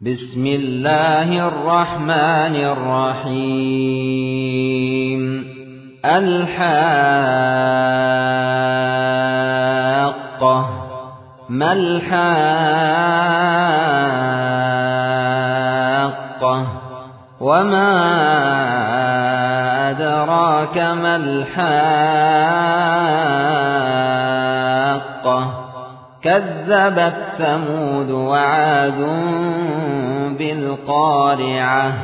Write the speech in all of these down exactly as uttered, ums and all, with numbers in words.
بسم الله الرحمن الرحيم الحاقة ما الحاقة وما أدراك ما الحاقة كذبت ثمود وعاد بالقارعة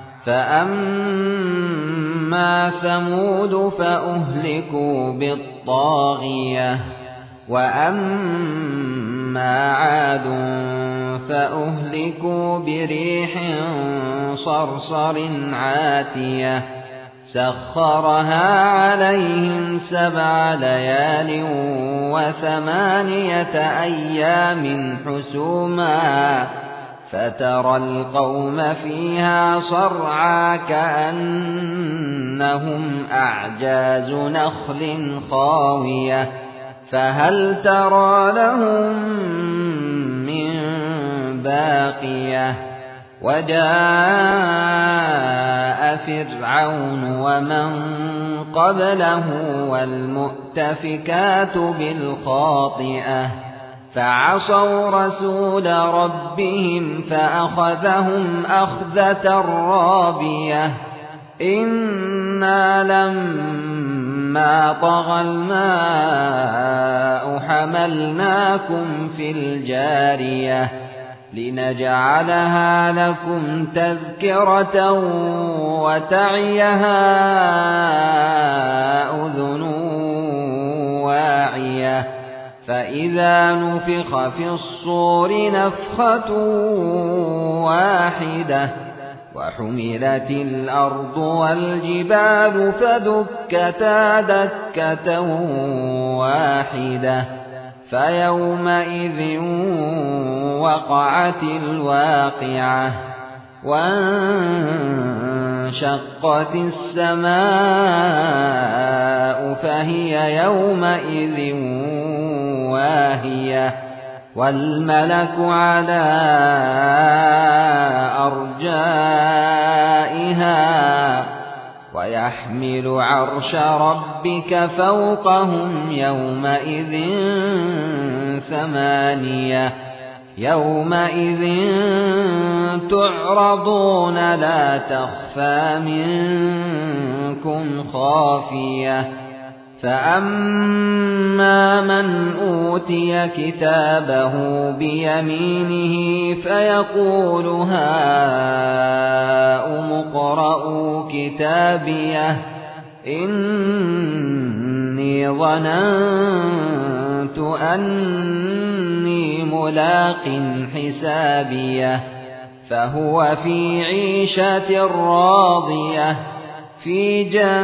فأما ثمود فأهلكوا بالطاغية وأما عاد فأهلكوا بريح صرصر عاتية سخرها عليهم سبع ليال وثمانية أيام حسوما فترى القوم فيها صرعى كأنهم أعجاز نخل خاوية فهل ترى لهم من باقية وجاء فرعون ومن قبله والمؤتفكات بالخاطئة فعصوا رسول ربهم فأخذهم أخذة رابية إنا لما طغى الماء حملناكم في الجارية لنجعلها لكم تذكرة وتعيها أذن واعية فإذا نفخ في الصور نفخة واحدة وحملت الأرض والجبال فدكتا دكة واحدة فيومئذ وقعت الواقعة وانشقت السماء فهي يومئذ واهية والملك على أرجائها ويحمل عرش ربك فوقهم يومئذ ثمانية يومئذ تعرضون لا تخفى منكم خافية فأما من أوتي كتابه بيمينه فيقول هاؤم اقرءوا كتابيه إني ظننت أني ملاق حسابيه فهو في عيشة راضية في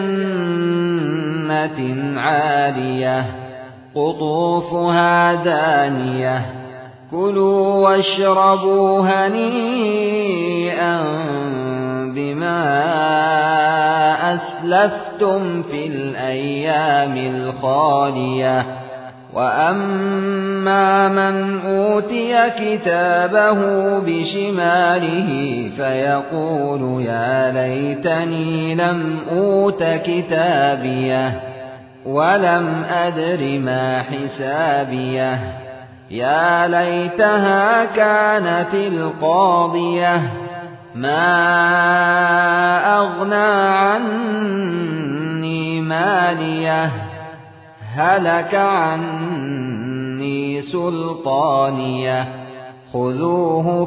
جنة عالية قطوفها دانية كلوا واشربوا هنيئا بما أسلفتم في الأيام الخالية وأما من أوتي كتابه بشماله فيقول يا ليتني لم أوت كتابيه ولم أدر ما حسابيه يا ليتها كانت القاضية ما أغنى عني ماليه هلك عني سلطانيه خذوه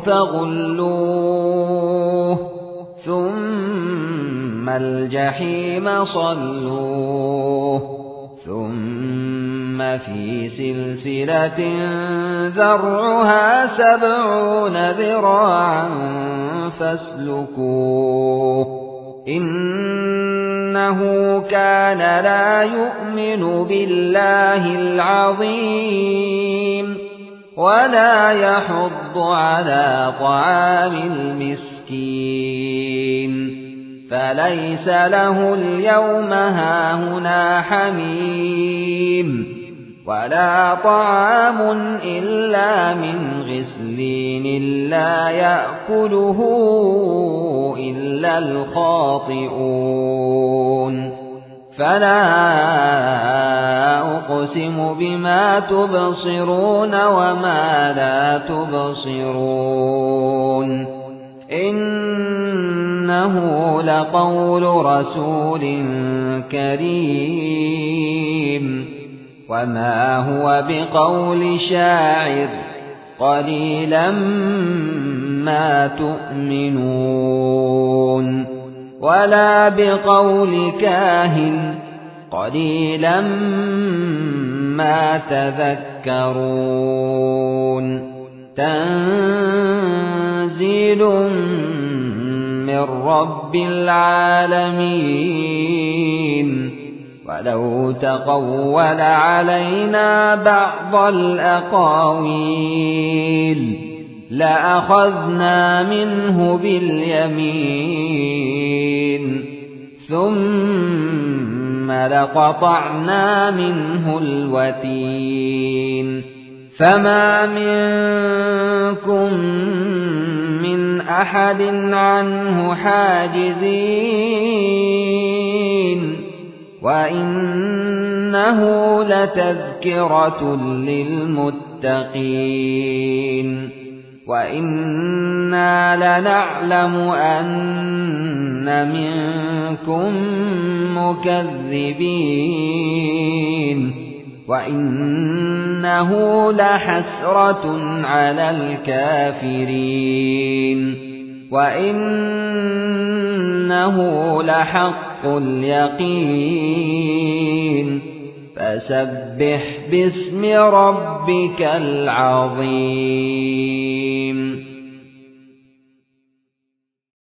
فغلوه ثم الجحيم صلوه ثم في سلسلة ذرعها سبعون ذراعا فاسلكوه إنه كان لا يؤمن بالله العظيم ولا يحض على طعام المسكين فليس له اليوم هاهنا حميم ولا طعام إلا من غسلين لا يأكله إلا الخاطئون فلا أقسم بما تبصرون وما لا تبصرون إنه لقول رسول كريم وما هو بقول شاعر قليلا ما تؤمنون ولا بقول كاهن قليلا ما تذكرون تنزيل من رب العالمين ولو تقول علينا بعض الأقاويل لأخذنا منه باليمين ثم لقطعنا منه الوتين فما منكم من أحد عنه حاجزين وإنه لتذكرة للمتقين وإنا لنعلم أن منكم مكذبين وإنه لحسرة على الكافرين وإنه لحق اليقين فسبح باسم ربك العظيم.